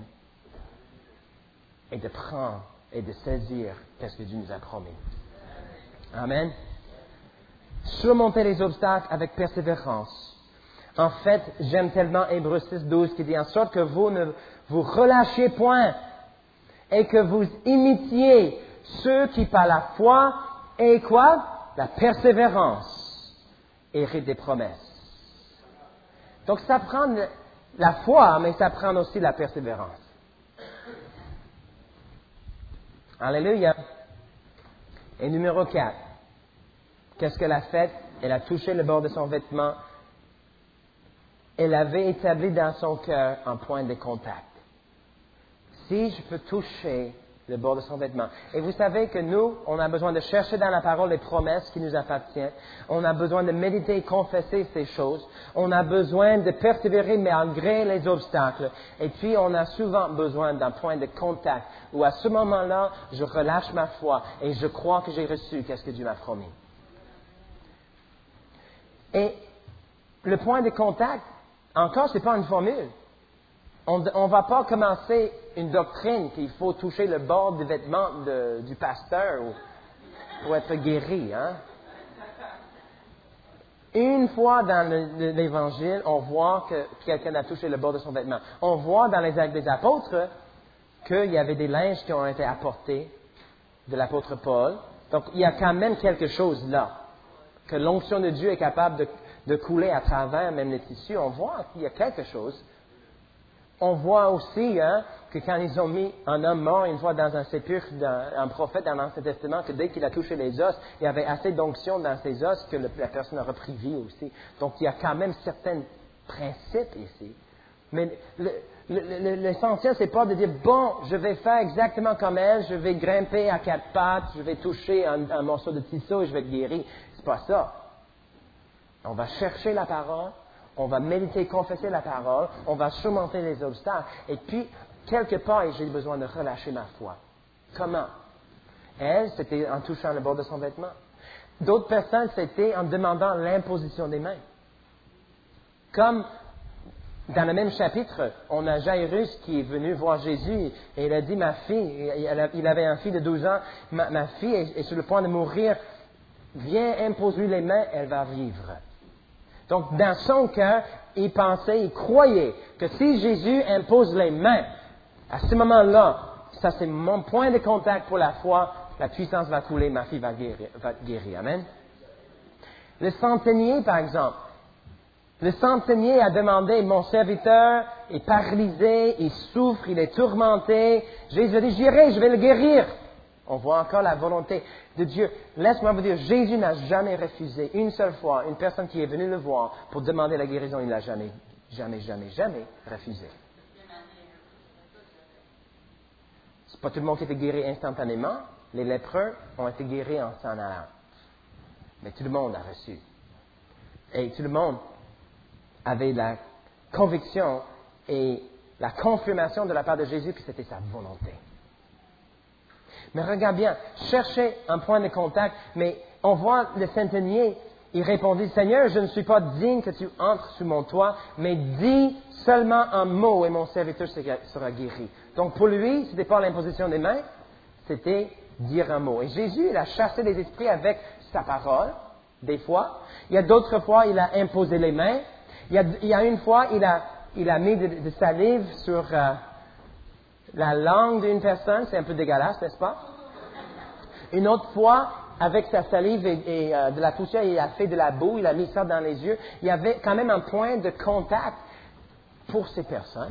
Et de prendre et de saisir qu'est-ce que Dieu nous a promis. Amen. Surmonter les obstacles avec persévérance. En fait, j'aime tellement Hébreux six douze qui dit en sorte que vous ne vous relâchiez point et que vous imitiez ceux qui par la foi et quoi? La persévérance héritent des promesses. Donc ça prend la foi, mais ça prend aussi la persévérance. Alléluia. Et numéro quatre. Qu'est-ce qu'elle a fait? Elle a touché le bord de son vêtement. Elle avait établi dans son cœur un point de contact. Si je peux toucher le bord de son vêtement. Et vous savez que nous, on a besoin de chercher dans la parole les promesses qui nous appartiennent. On a besoin de méditer et confesser ces choses. On a besoin de persévérer malgré les obstacles. Et puis, on a souvent besoin d'un point de contact où à ce moment-là, je relâche ma foi et je crois que j'ai reçu qu'est-ce que Dieu m'a promis. Et le point de contact, encore, ce n'est pas une formule. On ne va pas commencer une doctrine qu'il faut toucher le bord du vêtement de, du pasteur ou, pour être guéri. Hein? Une fois dans le, l'Évangile, on voit que quelqu'un a touché le bord de son vêtement. On voit dans les actes des apôtres qu'il y avait des linges qui ont été apportés de l'apôtre Paul. Donc, il y a quand même quelque chose là. Que l'onction de Dieu est capable de, de couler à travers même les tissus. On voit qu'il y a quelque chose. On voit aussi hein, que quand ils ont mis un homme mort une fois dans un sépulcre d'un prophète dans l'Ancien Testament, que dès qu'il a touché les os, il y avait assez d'onction dans ses os que le, la personne a repris vie aussi. Donc il y a quand même certains principes ici. Mais le, le, le, l'essentiel, c'est pas de dire, bon, je vais faire exactement comme elle, je vais grimper à quatre pattes, je vais toucher un, un morceau de tissu et je vais être guéri. C'est pas ça. On va chercher la parole. On va méditer, confesser la parole, on va surmonter les obstacles. Et puis, quelque part, j'ai besoin de relâcher ma foi. Comment? Elle, c'était en touchant le bord de son vêtement. D'autres personnes, c'était en demandant l'imposition des mains. Comme dans le même chapitre, on a Jairus qui est venu voir Jésus et il a dit, ma fille, il avait un fils de douze ans, ma, ma fille est, est sur le point de mourir, viens imposer les mains, elle va vivre. Donc, dans son cœur, il pensait, il croyait que si Jésus impose les mains, à ce moment-là, ça c'est mon point de contact pour la foi, la puissance va couler, ma fille va guérir. Va guérir. Amen. Le centenier, par exemple. Le centenier a demandé, mon serviteur, est paralysé, il souffre, il est tourmenté. Jésus a dit, j'irai, je vais le guérir. On voit encore la volonté de Dieu. Laisse-moi vous dire, Jésus n'a jamais refusé une seule fois une personne qui est venue le voir pour demander la guérison. Il ne l'a jamais, jamais, jamais, jamais refusé. C'est pas tout le monde qui était guéri instantanément. Les lépreux ont été guéris en s'en allant. Mais tout le monde a reçu. Et tout le monde avait la conviction et la confirmation de la part de Jésus que c'était sa volonté. Mais regarde bien, cherchez un point de contact, mais on voit le centenier, il répondit, Seigneur, je ne suis pas digne que tu entres sous mon toit, mais dis seulement un mot et mon serviteur sera guéri. Donc pour lui, ce n'était pas l'imposition des mains, c'était dire un mot. Et Jésus, il a chassé les esprits avec sa parole, des fois. Il y a d'autres fois, il a imposé les mains. Il y a, il y a une fois, il a, il a mis de, de salive sur euh, la langue d'une personne. C'est un peu dégueulasse, n'est-ce pas? Une autre fois, avec sa salive et, et euh, de la poussière, il a fait de la boue, il a mis ça dans les yeux. Il y avait quand même un point de contact pour ces personnes.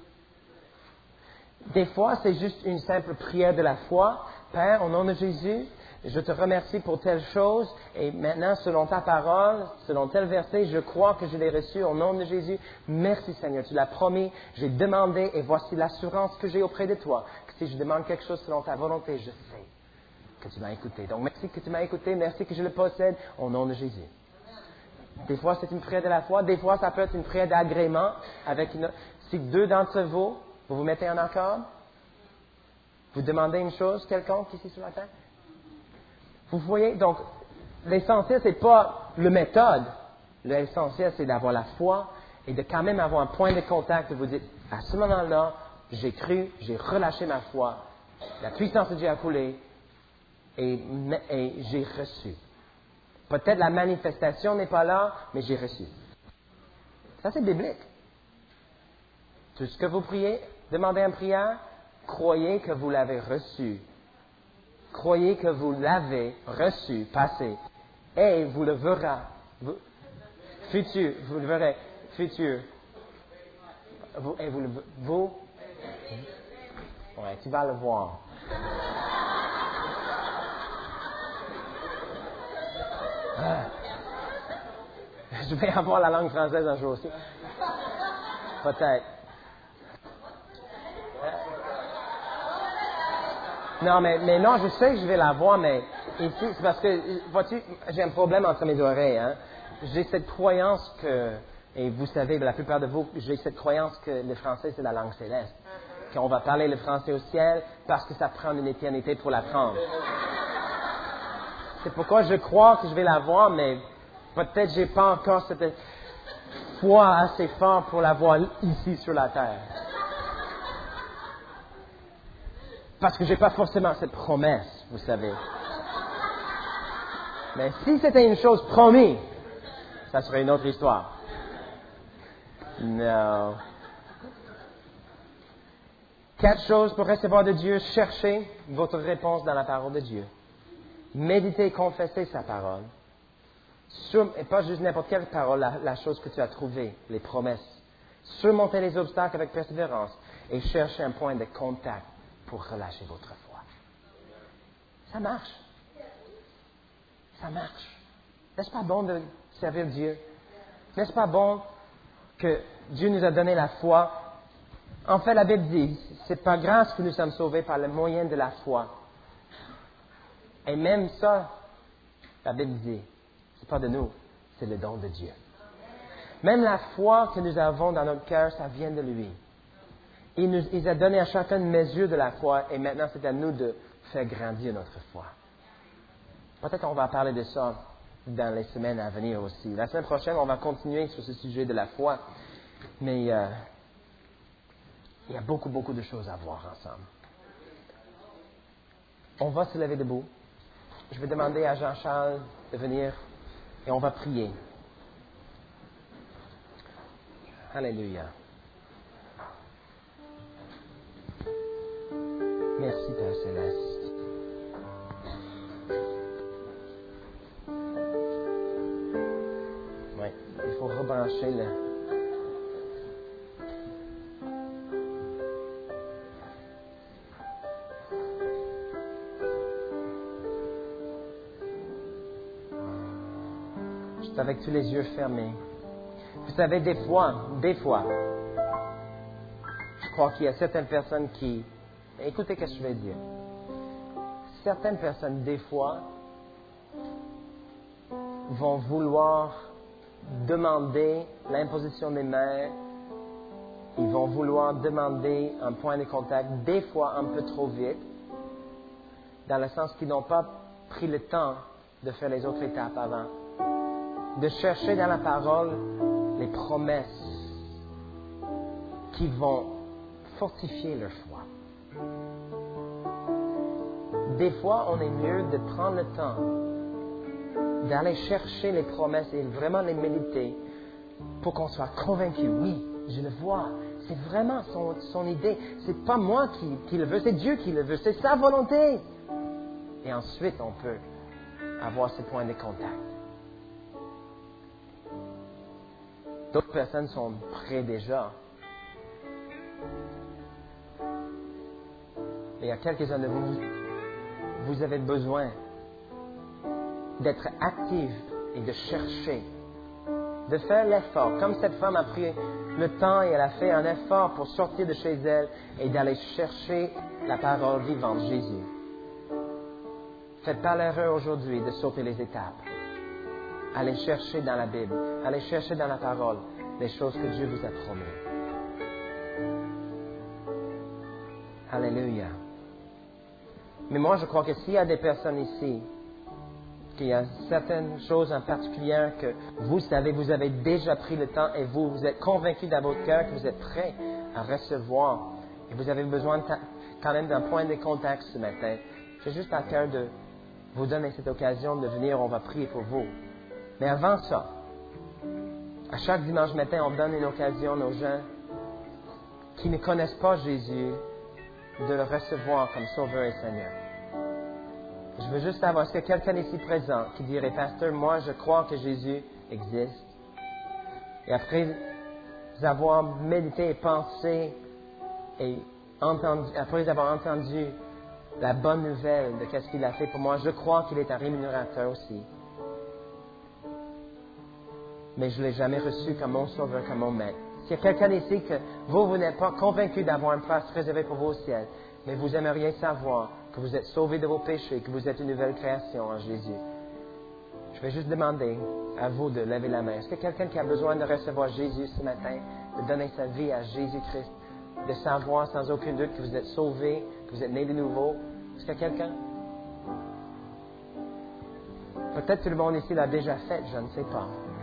Des fois, c'est juste une simple prière de la foi. Père, au nom de Jésus, je te remercie pour telle chose et maintenant, selon ta parole, selon tel verset, je crois que je l'ai reçu au nom de Jésus. Merci Seigneur, tu l'as promis, j'ai demandé et voici l'assurance que j'ai auprès de toi, que si je demande quelque chose selon ta volonté, je sais que tu m'as écouté. Donc merci que tu m'as écouté, merci que je le possède au nom de Jésus. Des fois, c'est une prière de la foi, des fois, ça peut être une prière d'agrément avec une... Si deux d'entre vous, vous vous mettez en accord, vous demandez une chose quelconque ici sur la terre. Vous voyez, donc, l'essentiel, c'est pas le méthode. L'essentiel, c'est d'avoir la foi et de quand même avoir un point de contact. Vous dites, à ce moment-là, j'ai cru, j'ai relâché ma foi, la puissance de Dieu a coulé et, et j'ai reçu. Peut-être la manifestation n'est pas là, mais j'ai reçu. Ça, c'est biblique. Tout ce que vous priez, demandez en prière, croyez que vous l'avez reçu. Croyez que vous l'avez reçu, passé, et vous le verrez. Vous, futur, vous le verrez, futur. Vous, et vous le vous, ouais, tu vas le voir. Ah. Je vais avoir la langue française un jour aussi. Peut-être. Non, mais, mais non, je sais que je vais la voir, mais ici, c'est parce que, vois-tu, j'ai un problème entre mes oreilles. Hein. J'ai cette croyance que, et vous savez, la plupart de vous, j'ai cette croyance que le français, c'est la langue céleste. Qu'on va parler le français au ciel parce que ça prend une éternité pour l'apprendre. C'est pourquoi je crois que je vais la voir, mais peut-être j'ai pas encore cette foi assez forte pour la voir ici sur la terre. Parce que je n'ai pas forcément cette promesse, vous savez. Mais si c'était une chose promise, ça serait une autre histoire. Non. Quatre choses pour recevoir de Dieu. Cherchez votre réponse dans la parole de Dieu. Méditez et confessez sa parole. Sur, et pas juste n'importe quelle parole, la, la chose que tu as trouvée, les promesses. Surmontez les obstacles avec persévérance et cherchez un point de contact pour relâcher votre foi. Ça marche. Ça marche. N'est-ce pas bon de servir Dieu? N'est-ce pas bon que Dieu nous a donné la foi? En fait, la Bible dit, c'est par grâce que nous sommes sauvés par le moyen de la foi. Et même ça, la Bible dit, c'est pas de nous, c'est le don de Dieu. Même la foi que nous avons dans notre cœur, ça vient de lui. Il nous il a donné à chacun une mesure de la foi et maintenant c'est à nous de faire grandir notre foi. Peut-être qu'on va parler de ça dans les semaines à venir aussi. La semaine prochaine, on va continuer sur ce sujet de la foi. Mais euh, il y a beaucoup, beaucoup de choses à voir ensemble. On va se lever debout. Je vais demander à Jean-Charles de venir et on va prier. Alléluia. Merci, Père Céleste. Oui, il faut rebrancher le... avec tous les yeux fermés. Vous savez, des fois, des fois, je crois qu'il y a certaines personnes qui... Écoutez ce que je vais dire. Certaines personnes, des fois, vont vouloir demander l'imposition des mains. Ils vont vouloir demander un point de contact, des fois un peu trop vite, dans le sens qu'ils n'ont pas pris le temps de faire les autres étapes avant. De chercher dans la parole les promesses qui vont fortifier leur foi. Des fois, on est mieux de prendre le temps d'aller chercher les promesses et vraiment les méditer pour qu'on soit convaincu. Oui, je le vois. C'est vraiment son, son idée. C'est pas moi qui, qui le veux, c'est Dieu qui le veut. C'est sa volonté. Et ensuite, on peut avoir ce point de contact. D'autres personnes sont prêtes déjà. Mais il y a quelques-uns de vous, vous avez besoin d'être actifs et de chercher, de faire l'effort. Comme cette femme a pris le temps et elle a fait un effort pour sortir de chez elle et d'aller chercher la parole vivante, Jésus. Faites pas l'erreur aujourd'hui de sauter les étapes. Allez chercher dans la Bible, allez chercher dans la parole les choses que Dieu vous a promis. Alléluia. Mais moi, je crois que s'il y a des personnes ici, qu'il y a certaines choses en particulier que vous savez, vous avez déjà pris le temps et vous, vous êtes convaincu dans votre cœur que vous êtes prêt à recevoir et vous avez besoin quand même d'un point de contact ce matin, j'ai juste à cœur de vous donner cette occasion de venir, on va prier pour vous. Mais avant ça, à chaque dimanche matin, on donne une occasion aux gens qui ne connaissent pas Jésus de le recevoir comme Sauveur et Seigneur. Je veux juste savoir, est-ce que quelqu'un ici présent qui dirait, Pasteur, moi je crois que Jésus existe. Et après avoir médité et pensé, et entendu, après avoir entendu la bonne nouvelle de ce qu'il a fait pour moi, je crois qu'il est un rémunérateur aussi. Mais je ne l'ai jamais reçu comme mon Sauveur, comme mon Maître. S'il y a quelqu'un ici que vous, vous n'êtes pas convaincu d'avoir une place réservée pour vous au ciel, mais vous aimeriez savoir que vous êtes sauvé de vos péchés, que vous êtes une nouvelle création en Jésus. Je vais juste demander à vous de lever la main. Est-ce que quelqu'un qui a besoin de recevoir Jésus ce matin, de donner sa vie à Jésus-Christ, de savoir sans aucun doute que vous êtes sauvé, que vous êtes né de nouveau? Est-ce qu'il y a quelqu'un? Peut-être tout le monde ici l'a déjà fait, je ne sais pas.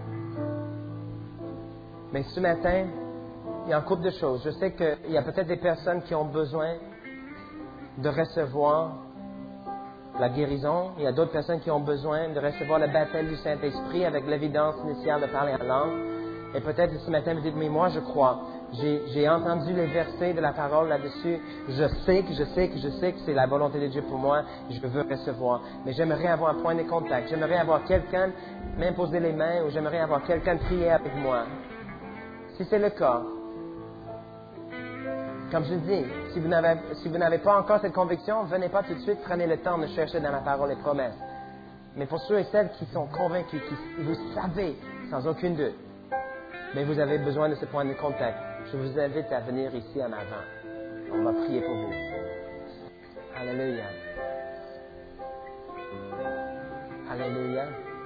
Mais ce matin, il y a un couple de choses. Je sais qu'il y a peut-être des personnes qui ont besoin de recevoir la guérison. Il y a d'autres personnes qui ont besoin de recevoir le baptême du Saint-Esprit avec l'évidence initiale de parler en langue. Et peut-être ce matin, vous dites, mais moi je crois. J'ai, j'ai entendu les versets de la parole là-dessus. Je sais que je sais que je sais que c'est la volonté de Dieu pour moi. Je veux recevoir. Mais j'aimerais avoir un point de contact. J'aimerais avoir quelqu'un m'imposer les mains ou j'aimerais avoir quelqu'un prier avec moi. Si c'est le cas, comme je dis, si vous, n'avez, si vous n'avez pas encore cette conviction, venez pas tout de suite, prenez le temps de chercher dans la parole les promesses. Mais pour ceux et celles qui sont convaincus, qui vous savez sans aucun doute, mais vous avez besoin de ce point de contact, je vous invite à venir ici en avant. On va prier pour vous. Alléluia. Alléluia.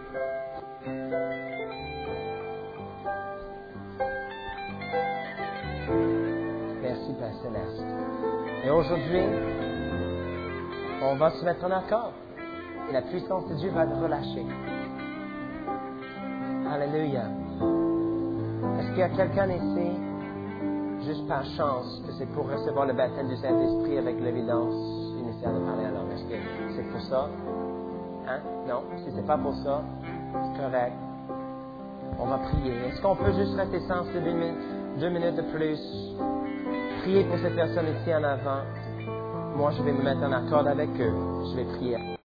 Merci, Père Céleste. Et aujourd'hui, on va se mettre en accord. Et la puissance de Dieu va être relâchée. Alléluia. Est-ce qu'il y a quelqu'un ici, juste par chance, que c'est pour recevoir le baptême du Saint-Esprit avec l'évidence initiale de parler à langue? Est-ce que c'est pour ça? Hein? Non? Si c'est pas pour ça, c'est correct. On va prier. Est-ce qu'on peut juste rester sensible une minute, deux minutes de plus? Priez pour ces personnes ici en avant. Moi, je vais me mettre en accord avec eux. Je vais prier.